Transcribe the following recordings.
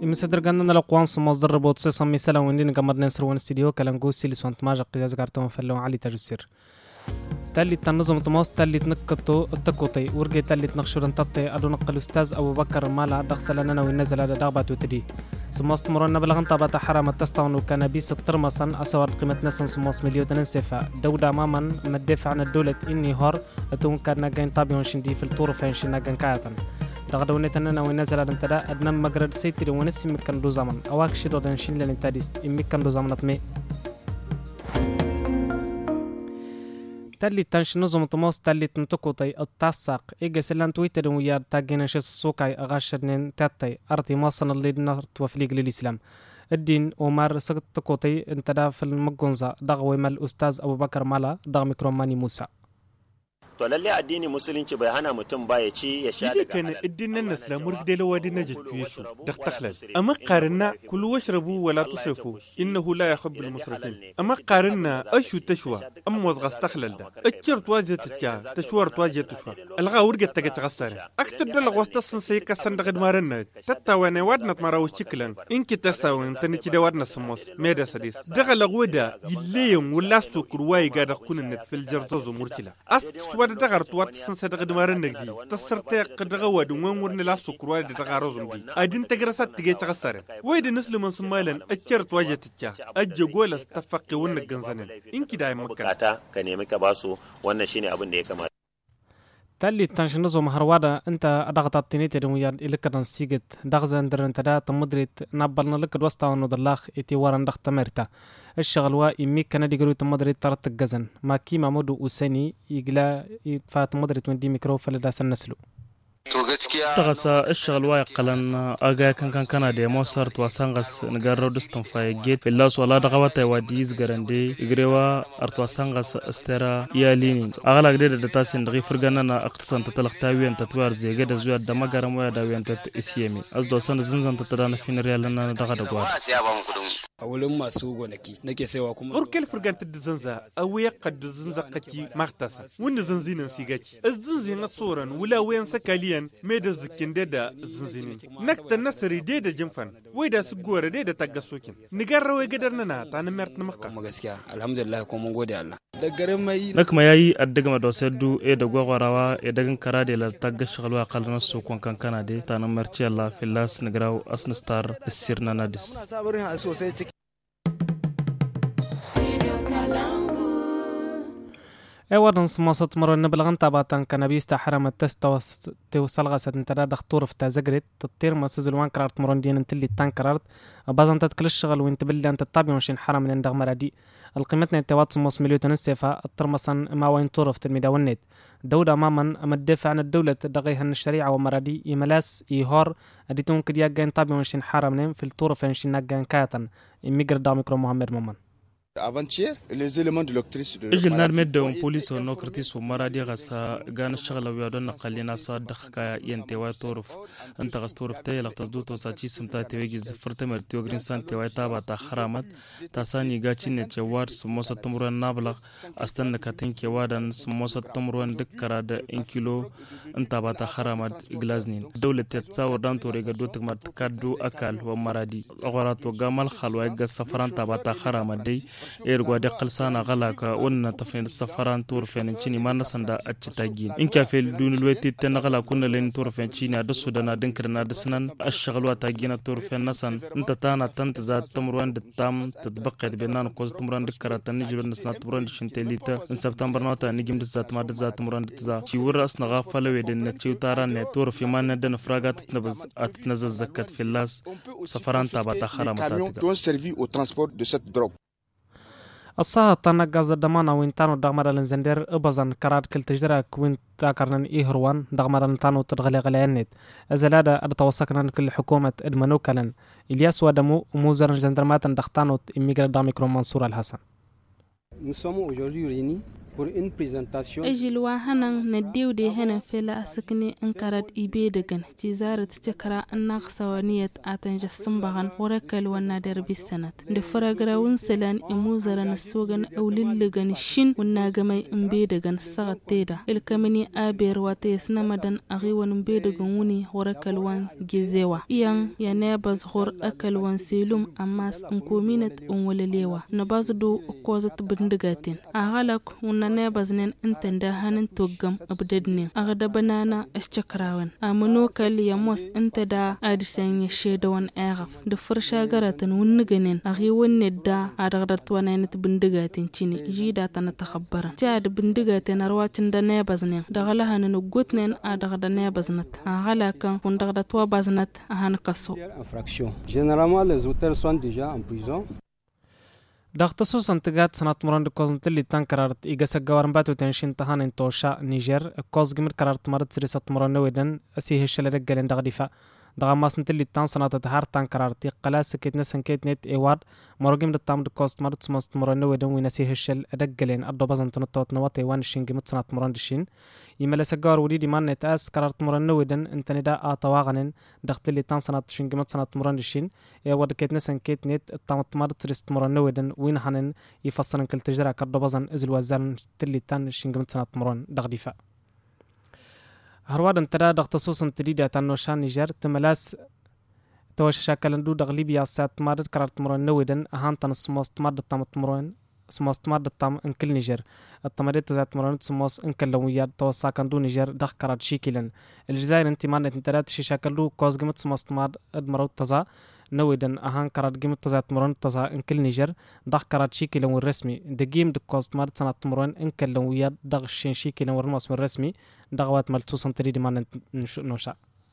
يمسدر قلنا لقوانص مصدر بوتصي صمي سلا وندين قمر ننسر ون استديو كلام سيلي سوانت ماجا قياز قارتون فلو علي تجسير تالي تنظم تماس تالي تنقطو التقوطي ورقي تالي تنقشور انتطي ادو نقل استاذ ابو بكر مالا دخسل لنا ونزل على دغبات وتدي سماست مرنا بلغن طابة حرام التستون وكنبيس الترمسن اسوار قيمة نسن سماس مليون ننسفا دودا ماما مدافع عن الدولة اني هار اتون كان ناقين طابيون شندي في الطور فين ناقين كايتن دغدونيتنا ونزل على انتدا ادنا مقرد سيتي ونسي مكان دو زمن اواك شدو دنشين لنتاديس مكان دو زمن اتمي تالي تنش نظم تماس تالي تنتقطي التاسق إيجا سلان تويتر ويا تاجينا شيس السوقاي أغاشرنين تاتي أرتي ماصن اللي نرت وفليق للإسلام الدين ومار سقط تقطي انتدا في المجونزة دغوي مال الأستاذ أبو بكر مالا دغ ميكروماني موسى to lalle addini musulunci bai hana mutum ba ya ci ya sha daga halal الدين النسلا مرد لوادي نجد يشو دختخلل أما قارنا كل واشربوا ولا تصرفوا إنه لا يحب المسرفين أما قارنا أشو تشوى أما وضغ استخلل ده أتشر تواجه تتجاه تشوار تواجه تشوى الغا ورقة تجي تغسر أكتر دلغ واستصن سيكا صندغ مارنا تتاواني وادنا تمراو شكلا إنك تساوين تنكي دوادنا سموس ميدا سديس دغل غودا يليهم ولا سكر واي قاعد أكون النت في الجرزوز مرتلا دغر توات سنسد غدمارن نجي تصرتي قدغواد ومورن لا سكر دغارزم دي ادين تغرسات تجي تغسر ويد نسل من سمايلن اتشر تواجه تتجا اجغول استفقي ون غنزنن انكي داي مكاتا كنيمي كباسو wannan shine abin da ya kamata تالي تنشنزو مهروادا انت ضغطت تنيتي دمويا الكدن سيجت دغزن درن تدا تمدريت نبلنا لك الوسطا ونضلاخ اتي وران دغ تمرتا الشغل وا يمي كان ديغرو تمدريت ترت الجزن ما كيما مودو اسني يغلا فات مدريت وندي ميكرو فلدا سنسلو تغسا الشغل واقلا اغا كان دي موسر توسانغس نغارو دستن فاي جيت في اللاس ولا دغوات واديز غراندي اغريوا ارتوسانغس استرا يالين اغلا غدي دتاسين دغي فرغانا اقتصان تتلختاوي ان تطوار زي غدا زو دمغارم ويا داوي انت اسيمي ازدو سن زنزن تتدان فين ريالنا دغا دغوا awulin masu gonaki nake saiwa kuma urkel furganta da zanza awiya qad zanza qati magtasa wanda zanzinan sigaci azzinzina soran wula wayan sakaliyan me da zikinde da zanzinin nakta nasri da jinfan wai da su gore da tagasokin nigar rawai gadar nana ta na mert na makka kuma gaskiya alhamdulillah kuma mun gode Allah da garin mai nakma yayi addaga ma doseddu e da gogwarawa e dagan karade la tagash galwa qalna su kon kan kanade ta na merci Allah fillas nigraw asnastar sirna nadis sabarin sosai ايوان سماسات مرة نبلغن تابعتان كنبيس تحرم التست توصل غاسة انتدا دختور في تازجرت تطير مسوز الوان كرارت مرون دين انتلي تانكرارت بازن تتكل الشغل وانت بلي انت تطابي وشين حرم من اندغ مرادي القيمتنا انتوات سموس مليون تنسيفا الترمسا ما وين طورف تلميدا والنت دولة اماما اما الدفع عن الدولة دغيها الشريعة ومرادي يملاس يهار اديتون كديا جاين طابي وشين حرم في الطورف وشين ناقان كاتن اميجر دا ميكرو محمد مامان اجل نار مدون بوليس ونوكرتيس ومرادي غسا غان الشغل ويادون نقلينا صادق كا ينتوا طرف انت غستورف تي لقتصدوت وساچي سمتا تيجي زفرت مرتيو غرينسان تي تابا تا حرامت تاساني غاچي نچوار سموس تمرن نابلغ استن كاتين كيوادن سموس تمرن دكرا د 1 كيلو انت باتا حرامت غلازنين دولة تصاور دان توري غدوت مات كادو اكل ومرادي غورات وغمل خلوا غ سفران تابا حرامت دي إيرغوا دقل سانا غلاكا وننا تفين السفران تورفين تشيني ما نسندا أتشتاجين إن كافيل دون الوقت تنغلا كنا لين تورفين تشيني أدسو دنا دنكرنا دسنان الشغلوا تاجينا تورفين نسن انت تانا تنتزاد تمروان دتام تتبقى بينان كوز تمروان دكرا تنجل نسنا تمروان دشنتليتا ان سبتمبر نوتا نجم دزات ما دزات تمروان دتزا شيور أصنا غافلة ويدن تشيو تاران تورفي ما ندن فراغات تنبز أتنزل زكاة في اللاس سفران تابا تخرا الصها تنقز الدمانة وينتانو دغمر الانزندر ابزن كراد كل تجدرك وين تاكرنن ايهروان دغمر انتانو تدغلي غليانيت ازلادا ادتوسكنا كل حكومة ادمنو كلن الياس ودمو موزر زندرمات دختانو اميجر داميكرو منصور الحسن. Nous sommes aujourd'hui réunis ajilwa hanan na diwde hana fela asakni ankarat ibe dagan ci zarat cikara anna sawaniyat atan jassan bagan warakal wana darbi sanat da faragrawun salan imuzara na sogan aulilligan shin wanna gamai imbe dagan sagateda ilkamini aber wata yasna madan agiwan imbe dagan wuni warakal wan gizewa iyan ya ne bazhor akal wan silum amma inkominat unwalalewa na bazdu kozat bindigatin agalak wanna ne baznen intanda hanin toggam abdadne agada banana aschakrawan amano kal yamos intada adisan ya shedawan agaf da farsha garatan wunniganin agi wonne da adagdat wananit bindigatin chini jida tan takhabbaran ta da bindigatin arwacin da ne baznen dagala hanin gutnen adagda ne baznat agala kan kundagda to baznat ahan kaso généralement les auteurs sont déjà en prison. دختصوص انتقاد سنة مرند كوزنت اللي تنكررت إيجاسا جوارن باتو تنشين تهان انتوشا نيجر كوز جمر كررت مرد سريسة مرند ويدن أسيه الشلة رجالين دغديفا دغما سنت اللي تان سنة تهار تنكررت قلا سكتنا سنكيت نت إيواد مرجم دتام دكوست مرد سمست مرند ويدن وينسيه الشل رجالين أدو بزن تنطوت نواتي وان الشين جمت سنة مرند شين يملا سجار ودي دي مان نتاس كررت مرند ويدن انت نداء طواغنن دخت اللي تان سنة شين جمت سنة مرند شين إيواد كتنا سنكيت نت التام مرد سريست مرند ويدن وين هنن يفسرن كل تجرا كردو بزن إزل وزارن تلي تان شين جمت سنة مرند دغديفا هرواد انتدا دختصوص انتديدة تنوشان نيجر تملاس توش شاكلندو دغليبيا سات مارد كررت مرند ويدن أهان تان سموست مرد تامت مرند سموست مرد تام انكل نيجر التمريت زات مرند سموس انكل لوياد توساكندو نيجر دخ كرات شيكيلن الجزائر انتمان انتدات شيشاكلو كوز جمت سموست مرد ادمرو تزا نويدن أهان كرات جيم تزات مرون تزا إنكل نيجر دخ كرات شيكي لون الرسمي دجيم دكوست مارد سنة مرون إنكل لون وياد دغ شين شيكي لون الرماس من الرسمي دغوات ملتوسن تريد ما نشا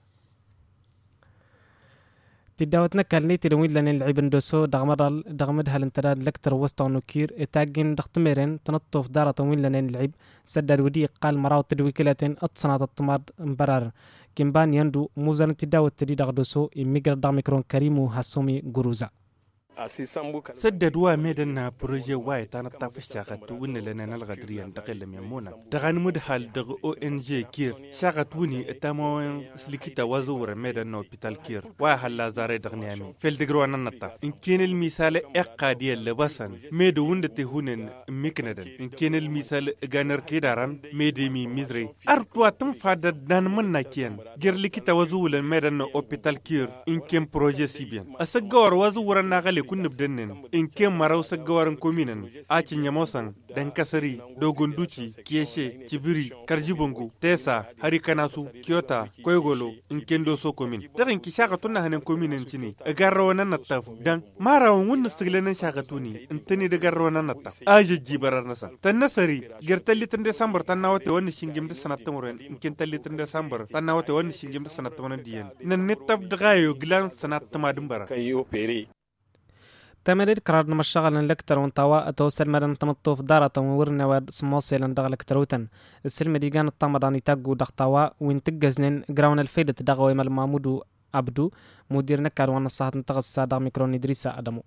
تداوتنا كالني تلوين لنا العيبن دوسو دغمد هالانتداد لكتر وسط نوكير اتاجن دختميرين تنطف دارة طويل لنا العيب سدد ودي قال مراو تدويكلاتين اتصنات الطمار مبرار كمبان يندو موزان تداوت تدي دغدوسو إميجر داميكرون كريمو هاسومي جروزا سدد وا ميدنا بروجي واي تانا تافش شاغت ون لنا نلغدريان دقل ميمونا دغان مدحال دغ او ان جي كير شاغت وني اتامو سليكيتا وزور ميدنا هوبيتال كير وا هلا زاري دغنيامي فيل دغرو ننطا ان كان المثال اقادي لبسن ميدو وندتي هونن ميكندن ان كان المثال غانر كيداران ميدمي ميزري ارتوا تم فاد دان مننا كين غير ليكيتا وزول ميدنا هوبيتال كير ان كان بروجي سيبيان اسغور وزور ناغلي kun nubdennen in ken marau saggawaran kominen aci nyamosan dan kasari dogon duci kieshe kibiri karjibongu tesa hari kanasu kyota koygolo in ken do so komin darin ki shaka tunna hanen kominen cini agarra wannan nataf dan marawon wonna siglenan shaka tuni in tani da garra wannan nataf aje jibarar nasa tan nasari gertalli tan desambar tan nawate wannan shingim da sanat tamuren in ken talli tan desambar tan nawate wannan shingim da sanat tamuren diyen nan netab dagayo glan sanat tamadum bara kayo peri تمرير قرار نمشغل لكتر ونطوا توصل مدن تمطوف دارة وورنا ود سموسي لندغ لكتروتن السلم ديجان الطمراني تاجو دختوا وين تجزنن جراون الفيدة دغوي مال مامودو عبدو مدير نكر وانا صاحب نتغز سادة ميكرون إدريسا أدمو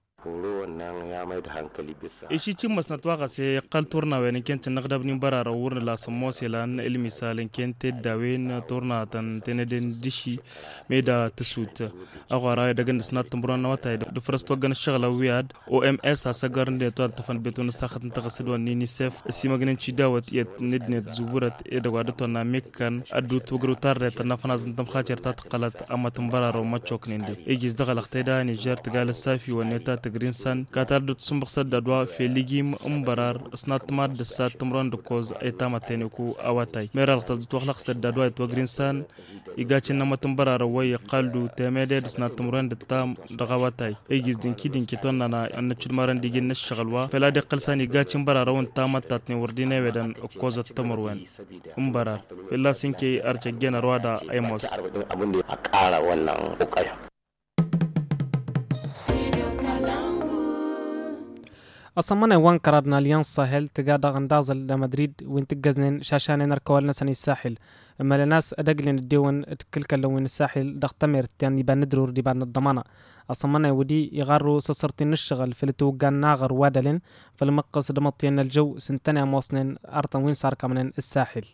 إيشي تيم مسنتواغا سي قال تورنا وين كنت نغدب نبرر ورنا لا سموسي لان المثال كنت داوين تورنا تندن دشي ميدا تسوت اغارا دغن سنات تمرنا وتاي دفرست وغن الشغله وياد او ام اس اسغر ندي تو تفن بيتون ساخت نتغسد ونيسف سيمغنن تشي داوت يت ندنت زورت ادغادتنا ميكان ادو توغرو تارت نفناز نتم خاطر تقلت اما تمبرر وما تشوكنندي ايجي دغل اختيدا نيجر تقال السافي ونيتا تغرينسان كاتار دوت سمبخصد ددوا في ليجيم امبرار سنات ماد دسات تمرن دكوز ايتاما تينيكو اواتاي ميرال تزدو خلق سد ددوا توغرينسان يغاچن نما تمبرار وي قالدو تيميد سنات تمرن دتام دغواتاي ايجيز دينكي دينكي توننا ان تشمرن ديجي نشغلوا فلا دي قلسان يغاچن برار وون تاماتاتني وردينه ودن كوز تمروان امبرار فلا سينكي ارچگن روادا ايموس abun da ya kara wannan kokarin أصمنا وان كردنا اليان ساحل تقادا غندازل لمدريد وين تجزنين شاشان نركوال نسني الساحل أما الناس أدقلين الديون كل كلوين الساحل دختمر تاني بندرور دي بان الضمانة أصمنا ودي يغارو سصرتين الشغل في التوقان ناغر وادلين فالمقص دمطين الجو سنتنا موصنين أرطن وين صار كمان الساحل.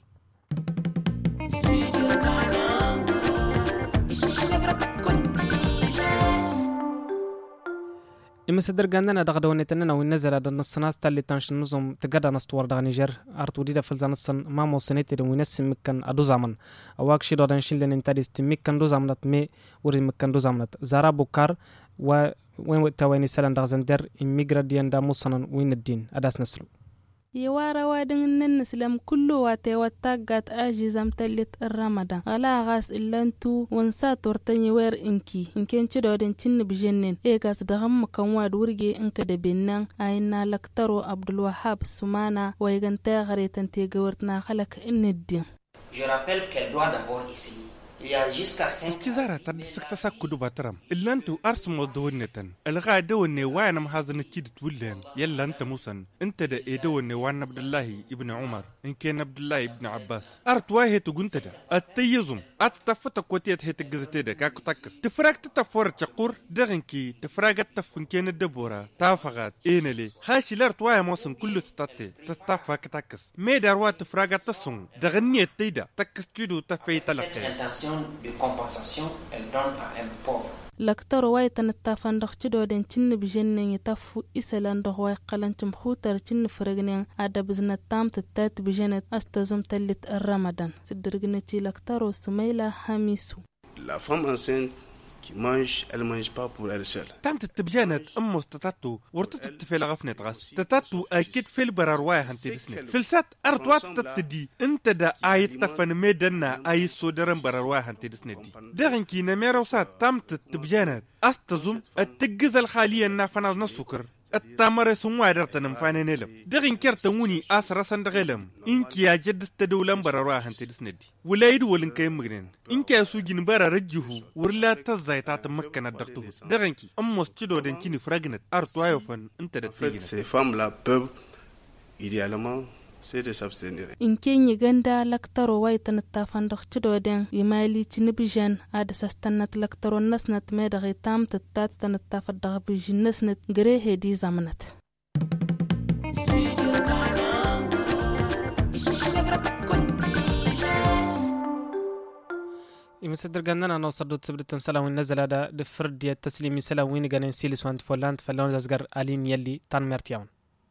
إما صدر جاندنا دغدوني تننا ونزل هذا النص تالي تنش النظم تقدر نستور دغ نيجر أرتو ديدا فلزان الصن ما موصنيتي ونسم مكان أدو زمن أواكشي دودن شيل لين تاديست مكان دو زمنت مي وري مكان دو زمنت زارا بوكار و وين تواني سلان دغ زندر إميجراديان دا موصنا وين الدين أداس نسلو يوارا وادن النسلم كله واتي واتاقات آجي زمتلت الرمضان غلا غاس إلانتو ونسا تورتني وير إنكين چدودن چن بجنن إيغاس دغم مكواد ورغي إنك دبنان آينا لكترو عبد الوهاب سمانا ويغن تاغريتن تيغورتنا خلق إن الدين. Je rappelle qu'elle doit d'abord essayer. Il y a jusqu'à 5 استزارة تدسك تسكدو باترم إلا أنتو أرسمو دونتن الغا دوني وانا مهازن كيد تولين يلا أنت موسن أنت دا إيدوني وانا عبد الله ابن عمر إن كان عبد الله ابن عباس أرت واهي تقنت دا التيزم أتتفت كوتيت هي تجزتي دا كاكو تكس تفراك تتفور تقور دغنكي تفراك تفن كان الدبورة تافغات إينالي خاشي لارت واهي موسن كله تتاتي تتفاك تكس ميدار وات تفراك تسون دغنية تيدا تكس تيدو تفاي تلقي de compensation, elle donne à un pauvre. لكتر وايتن التافن دخشدو دين چن بجنن يتفو إسلان دغواي قلن چمخوتر چن فرغنين عدا بزن التام تتات بجنت أستزم تلت الرمضان سدرغنتي لكترو سميلة حميسو. La femme enceinte qui mange, elle mange pas pour elle seule. تامت التبجانت أمو ستتاتو ورتت في الغفنة غاس تتاتو أكيد في البرارواي هنتي دسنة فلسات أرتوات تتدي انت دا آي تفن ميدنا آي سودرن برارواي هنتي دسنة دي داغن كي نميروسات تامت التبجانت أستزم التجز الخالية نافناز نسكر التامر سموا درتن مفانين لم دغين كرتوني أسرة سندغلم إنك يا جد استدولم برا هنتي دسندي ولا يدولن كي مغنين إنك أسوجين برا رجه ولا تزايتات مكان الدكتور دغينكي أمس تدو دنتيني فرغنت أرتوايفن أنت دتفيجن. Ces femmes-là peuvent idéalement c'est de s'abstenir. In Kenya ganda laktaro waitan tafan dokhchido den yimali chinibijan ad sastanat laktaro nasnat medaghi tam tattat tan tafad dagbijin nasnat gre hedi zamanat. يمسدر جننا نوصل دوت سبت تنسلا ونزل هذا دفرد التسليم سلا وين جانين سيلس وانت فولاند فلون زازجر ألين يلي تان مرتيان.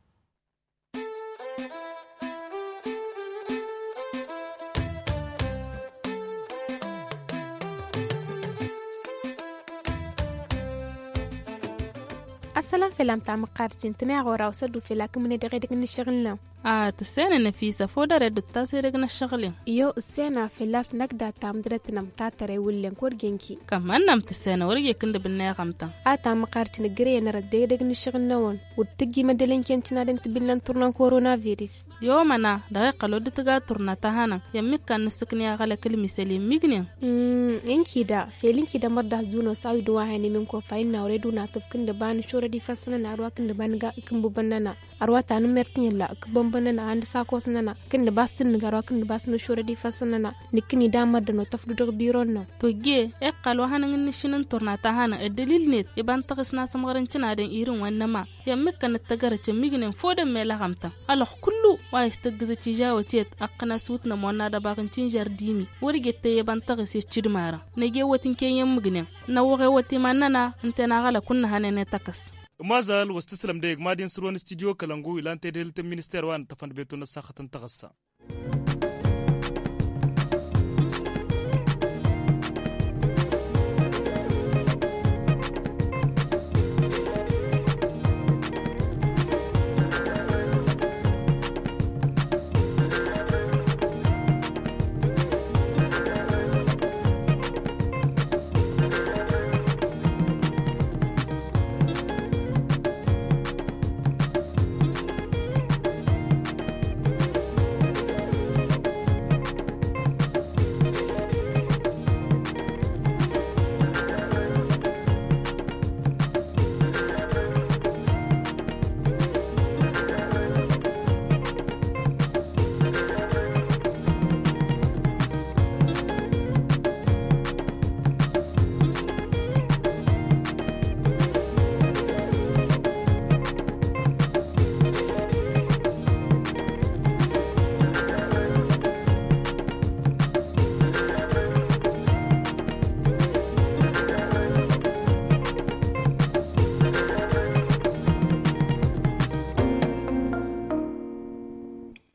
السلام فيلم تاع مقارجين تناغ ورا وسدو فيلاك من دغيدك نشغلنا تسانا نفيسة فودا ردو تاسي رقنا الشغلين يو السانا فيلاس نقدا تام درتنا متاتري ولين كورجينكي كمان نام تسانا ورقيا كند بالناغ غمتا تام مقارجين قرينا ردي دق نشغلنا ون وتجي مدلين كنتنا دنت بلان تورنا كورونا فيروس يوم أنا دقيقة لو دتقا تورنا تهانا يمك كان نسكني أغلى كلمة سليم ميقنين إنكي دا فيلينكي دا مرده زونو ساوي دواهاني منكو فاينا وريدونا تفكن دبان شورا دي فاسنا أرواكن دبان كمبو بنانا أرواتا نمرتين لا كبن بنانا عند ساكوس نانا كن باستن نغاراكن باستن شورا دي فاسنا نكني دامر دنو تفدو دغ بيرونا توجي اقال وهانا نشنن تورنا تهانا الدليل نيت يبان تغسنا سمغرنچنا دين ايرون وانما يمك كان تغرچ ميغنن فودن ميلا غمتا الله كله وايستغز تيجاو تيت اقنا سوتنا مونا دباغنچين جارديمي وريغت يبان تغسي تشدمارا نجي وتين كين مغنن نوغه وتي مننا انتنا غلا كنا هنن تكس مازال واستسلم ديك مادين سرون استديو كلانغو إلى أن تدل المينستير وان تفن بيتون الساخة تغسى